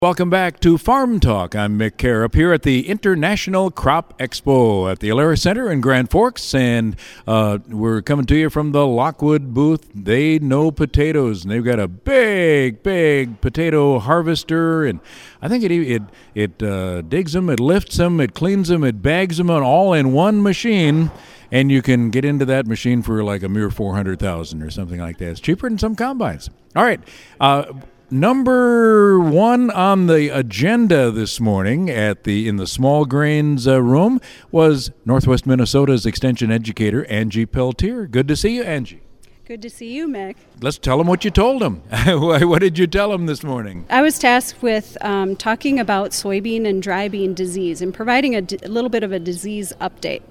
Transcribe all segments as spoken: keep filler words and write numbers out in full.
Welcome back to Farm Talk. I'm Mick Carup here at the International Crop Expo at the Alara Center in Grand Forks, and uh, we're coming to you from the Lockwood booth. They know potatoes, and they've got a big, big potato harvester, and I think it it it uh, digs them, it lifts them, it cleans them, it bags them, all in one machine. And you can get into that machine for like a mere four hundred thousand dollars or something like that. It's cheaper than some combines. All right. Uh, Number one on the agenda this morning at the in the small grains uh, room was Northwest Minnesota's extension educator, Angie Peltier. Good to see you, Angie. Good to see you, Mick. Let's tell them what you told them. What did you tell them this morning? I was tasked with um, talking about soybean and dry bean disease and providing a, d- a little bit of a disease update.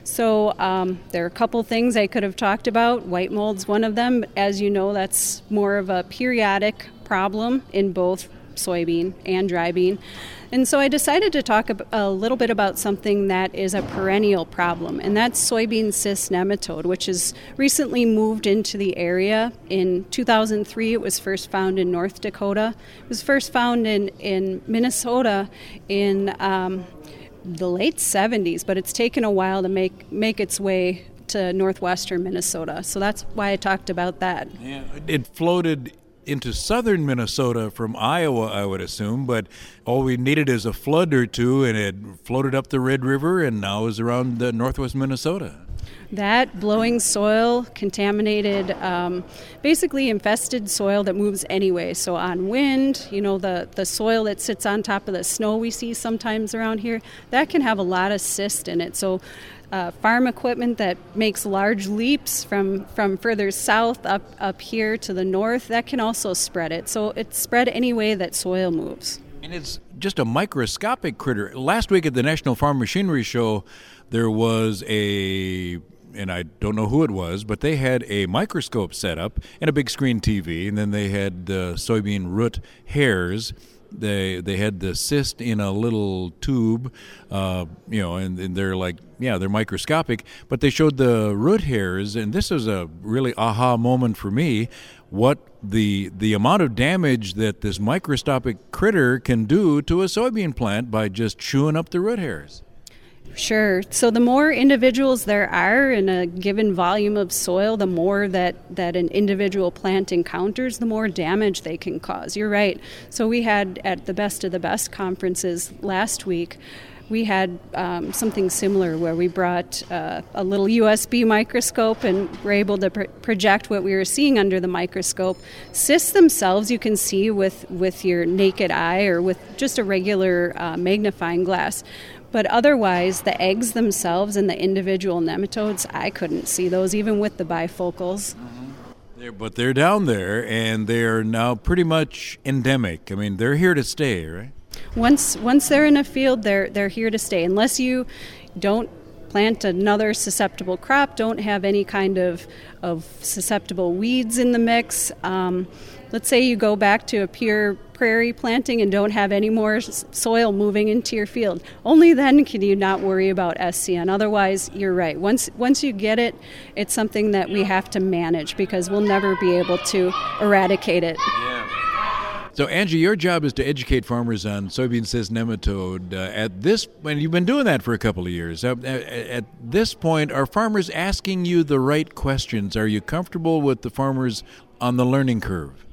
So um, there are a couple things I could have talked about. White mold's one of them. As you know, that's more of a periodic problem in both soybean and dry bean. And so I decided to talk a little bit about something that is a perennial problem, and that's soybean cyst nematode, which has recently moved into the area. In two thousand three, it was first found in North Dakota. It was first found in, in Minnesota in um, the late seventies, but it's taken a while to make, make its way to northwestern Minnesota. So that's why I talked about that. Yeah, it floated into southern Minnesota from Iowa, I would assume, but all we needed is a flood or two, and it floated up the Red River and now is around the northwest Minnesota. That blowing soil, contaminated, um, basically infested soil that moves anyway. So on wind, you know, the, the soil that sits on top of the snow we see sometimes around here, that can have a lot of cyst in it. So Uh, farm equipment that makes large leaps from, from further south up, up here to the north, that can also spread it. So it's spread any way that soil moves. And it's just a microscopic critter. Last week at the National Farm Machinery Show, there was a, and I don't know who it was, but they had a microscope set up and a big screen T V, and then they had the soybean root hairs. They they had the cyst in a little tube, uh, you know, and, and they're like, yeah, they're microscopic, but they showed the root hairs, and this was a really aha moment for me, what the the amount of damage that this microscopic critter can do to a soybean plant by just chewing up the root hairs. Sure. So the more individuals there are in a given volume of soil, the more that, that an individual plant encounters, the more damage they can cause. You're right. So we had at the Best of the Best conferences last week, we had um, something similar where we brought uh, a little U S B microscope and were able to pr- project what we were seeing under the microscope. Cysts themselves you can see with, with your naked eye or with just a regular uh, magnifying glass. But otherwise, the eggs themselves and the individual nematodes, I couldn't see those, even with the bifocals. Mm-hmm. They're, but they're down there, and they're now pretty much endemic. I mean, they're here to stay, right? Once once they're in a field, they're they're here to stay. Unless you don't plant another susceptible crop, don't have any kind of, of susceptible weeds in the mix. Um, let's say you go back to a pure prairie planting and don't have any more soil moving into your field. Only then can you not worry about S C N. Otherwise, you're right. Once once you get it, it's something that we have to manage because we'll never be able to eradicate it. Yeah. So, Angie, your job is to educate farmers on soybean cyst nematode. Uh, at this, and you've been doing that for a couple of years. Uh, at, at this point, are farmers asking you the right questions? Are you comfortable with the farmers on the learning curve?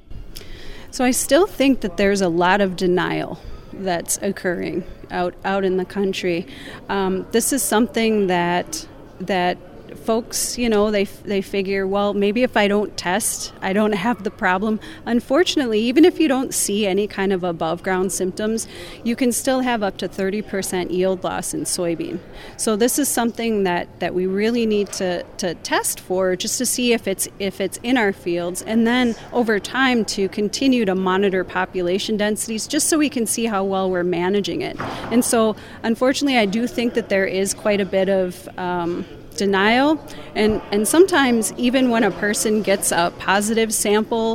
So I still think that there's a lot of denial that's occurring out out in the country. Um, this is something that that folks, you know, they they figure, well, maybe if I don't test, I don't have the problem. Unfortunately, even if you don't see any kind of above ground symptoms, you can still have up to thirty percent yield loss in soybean. So this is something that, that we really need to, to test for just to see if it's if it's in our fields, and then over time to continue to monitor population densities just so we can see how well we're managing it. And so unfortunately, I do think that there is quite a bit of um, denial, and, and sometimes even when a person gets a positive sample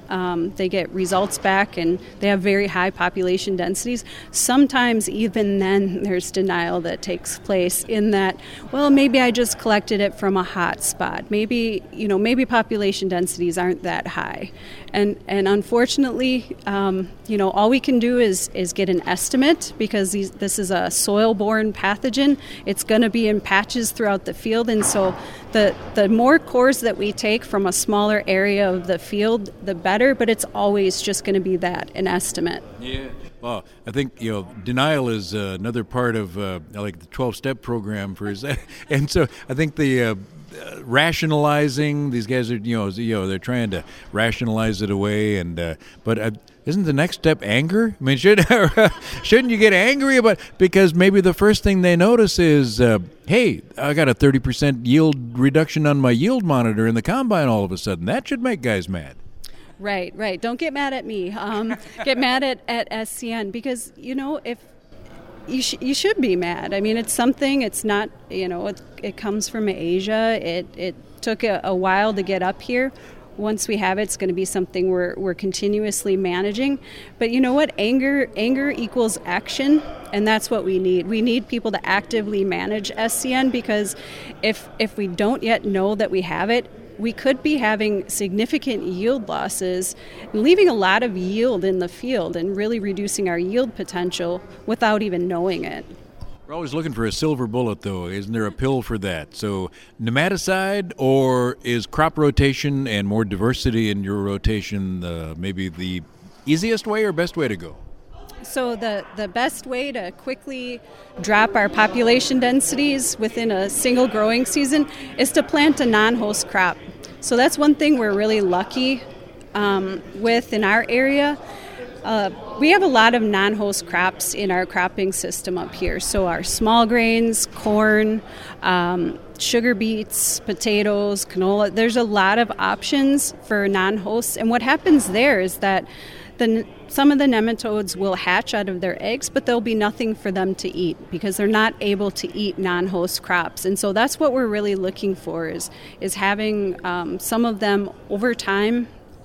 um, they get results back and they have very high population densities. Sometimes even then there's denial that takes place in that, well, maybe I just collected it from a hot spot. Maybe, you know, maybe population densities aren't that high. And and unfortunately, um, you know, all we can do is, is get an estimate because these, this is a soil-borne pathogen. It's going to be in patches throughout the field, and so the the more cores that we take from a smaller area of the field, the better, but it's always just going to be that, an estimate. Yeah. Well, I think, you know, denial is uh, another part of uh, like the twelve-step program for his, and so I think the uh, uh, rationalizing, these guys are, you know, you know, they're trying to rationalize it away, and uh, but uh, isn't the next step anger? I mean, should shouldn't you get angry about, because maybe the first thing they notice is, uh, hey, I got a thirty percent yield reduction on my yield monitor in the combine all of a sudden. That should make guys mad. Right, right. Don't get mad at me. Um, get mad at, at S C N because, you know, if you, sh- you should be mad. I mean, it's something, it's not, you know, it, it comes from Asia. It it took a, a while to get up here. Once we have it, it's going to be something we're we're continuously managing. But you know what? Anger anger equals action, and that's what we need. We need people to actively manage S C N because if if we don't yet know that we have it, we could be having significant yield losses, leaving a lot of yield in the field and really reducing our yield potential without even knowing it. We're always looking for a silver bullet, though. Isn't there a pill for that? So nematicide, or is crop rotation and more diversity in your rotation uh, maybe the easiest way or best way to go? So the, the best way to quickly drop our population densities within a single growing season is to plant a non-host crop. So that's one thing we're really lucky um, with in our area. Uh, we have a lot of non-host crops in our cropping system up here. So our small grains, corn, um, sugar beets, potatoes, canola. There's a lot of options for non-hosts. And what happens there is that the, some of the nematodes will hatch out of their eggs, but there'll be nothing for them to eat because they're not able to eat non-host crops. And so that's what we're really looking for is, is having um, some of them over time,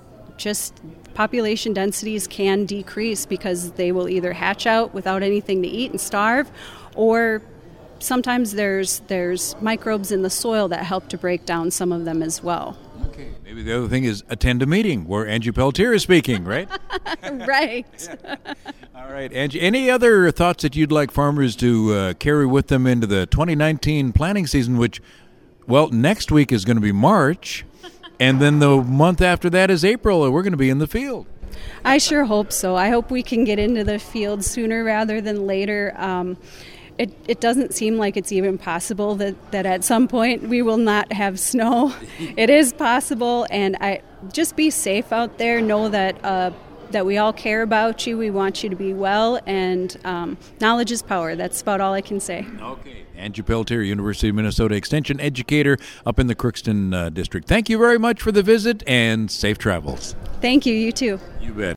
just population densities can decrease because they will either hatch out without anything to eat and starve, or sometimes there's there's microbes in the soil that help to break down some of them as well. Okay, maybe the other thing is attend a meeting where Angie Peltier is speaking, right? Right. All right, Angie, any other thoughts that you'd like farmers to uh, carry with them into the twenty nineteen planting season, which, well, next week is going to be March, and then the month after that is April, and we're going to be in the field. I sure hope so. I hope we can get into the field sooner rather than later. Um, It, it doesn't seem like it's even possible that, that at some point we will not have snow. It is possible, and I just be safe out there. Know that uh, that we all care about you. We want you to be well, and um, knowledge is power. That's about all I can say. Okay. Angie Peltier, University of Minnesota Extension educator up in the Crookston uh, district. Thank you very much for the visit, and safe travels. Thank you. You too. You bet.